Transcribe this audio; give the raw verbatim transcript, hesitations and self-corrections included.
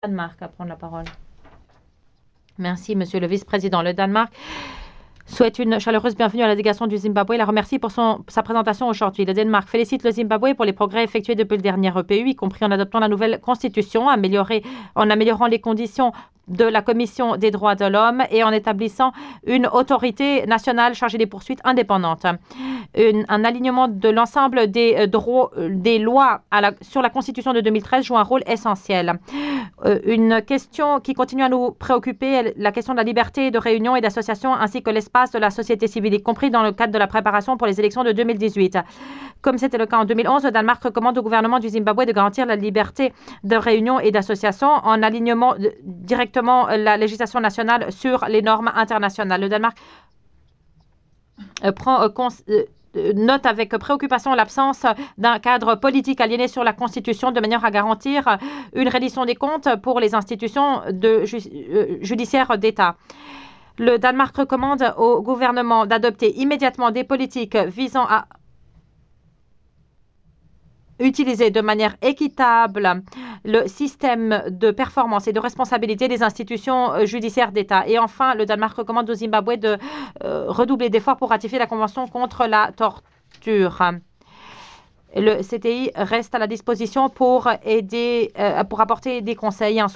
Danemark à prendre la parole. Merci, Monsieur le Vice-président. Le Danemark souhaite une chaleureuse bienvenue à la délégation du Zimbabwe et la remercie pour son, sa présentation aujourd'hui. Le Danemark félicite le Zimbabwe pour les progrès effectués depuis le dernier E P U, y compris en adoptant la nouvelle constitution, améliorée, en améliorant les conditions de la Commission des droits de l'homme et en établissant une autorité nationale chargée des poursuites indépendantes. Une, un alignement de l'ensemble des, euh, droits, des lois à la, sur la Constitution de deux mille treize joue un rôle essentiel. Euh, une question qui continue à nous préoccuper, la question de la liberté de réunion et d'association ainsi que l'espace de la société civile, y compris dans le cadre de la préparation pour les élections de deux mille dix-huit. Comme c'était le cas en deux mille onze, le Danemark recommande au gouvernement du Zimbabwe de garantir la liberté de réunion et d'association en alignant directement la législation nationale sur les normes internationales. Le Danemark euh, prend euh, euh, note avec préoccupation l'absence d'un cadre politique aliéné sur la Constitution de manière à garantir une reddition des comptes pour les institutions de ju euh, judiciaires d'État. Le Danemark recommande au gouvernement d'adopter immédiatement des politiques visant à utiliser de manière équitable le système de performance et de responsabilité des institutions judiciaires d'État. Et enfin, le Danemark recommande au Zimbabwe de euh, redoubler d'efforts pour ratifier la Convention contre la torture. Le C T I reste à la disposition pour aider, euh, pour apporter des conseils et un